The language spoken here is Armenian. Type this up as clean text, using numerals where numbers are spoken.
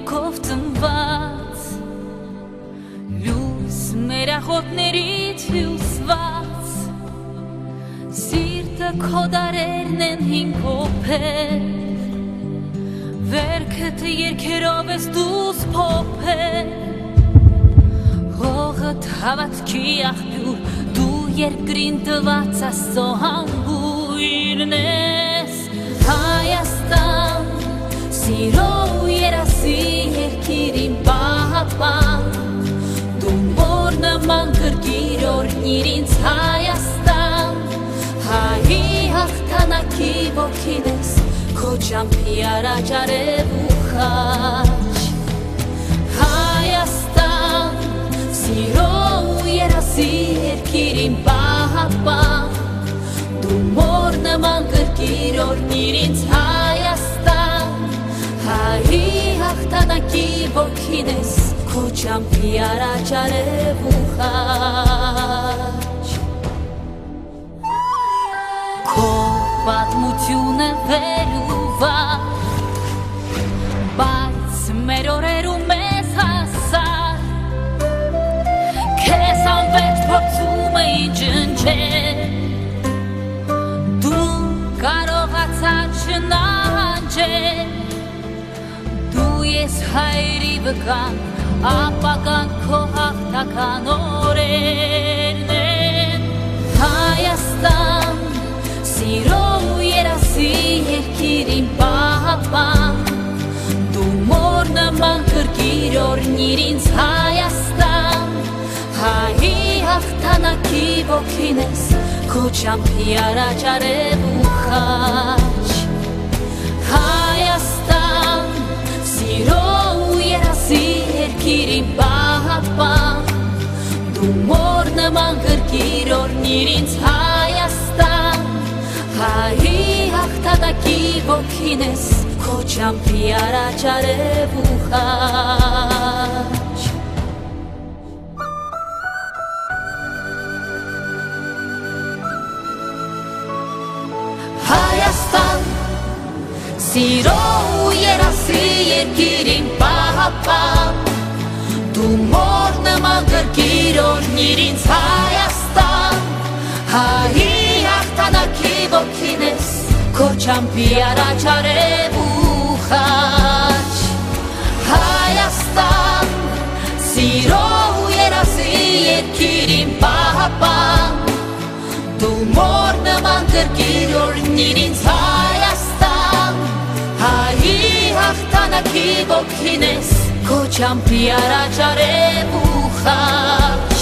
կովտնված լույս մեր աղոտներից հյուսված սիրտը քո դարերն են հին փոփել վերքդ երկերով ես դուս փոփել հողդ հավատքի աղբյուր դու երկրին տված Աստծո համբույրն ես Հայաստան Սիրո երասի երկիրին պահապան Դու մոր նման կրկիր օրհնիր ինձ Հայաստան Հայի հաղթանակի ոգին ես Քո ճամփի առաջ արև ու խաչ Հայաստան Սիրո երասի երկիրին պահապան Դու մոր նման կրկիր օրհնիր ինձ Հայաստան Հայի հաղթանակի ոգին ես Քո ճամփի առաջ արև ու խաչ Քո պատմությունը վերուվար Բայց մեր օրերում մեզ հասար Քեզ անվերջ փորձում էին ջնջել Դու կարողացար չնահանջել Ես հայրի վկան, ապական քո հաղթական օրերն են Հայաստան, սիրո երասի երկիրին պահապան Դու մոր նման կրկիր օրհնիր ինձ Հայաստան Հայի հաղթանակի ոգին ես, քո ճամփի առաջ արև ու խաչ Հայաստան Սիրո երասի երկիրին պահապան Դու մոր նման կրկիր օրհնիր ինձ Հայաստան Հայի հաղթանակի ոգին ես Քո ճամփի առաջ արև ու խաչ Հայաստան Սիրո երասի երկիրին պահապան Դու մոր նման կրկիր օրհնիր ինձ Հայաստան Հայի հաղթանակի ոգին ես Քո ճամփի առաջ արև ու խաչ Հայաստան Սիրո երասի երկիրին պահապան Դու մոր նման կրկիր օրհնիր ինձ Հայաստան Հայի հաղթանակի ոգին ես Քո ճամփի առաջ արև ու խաչ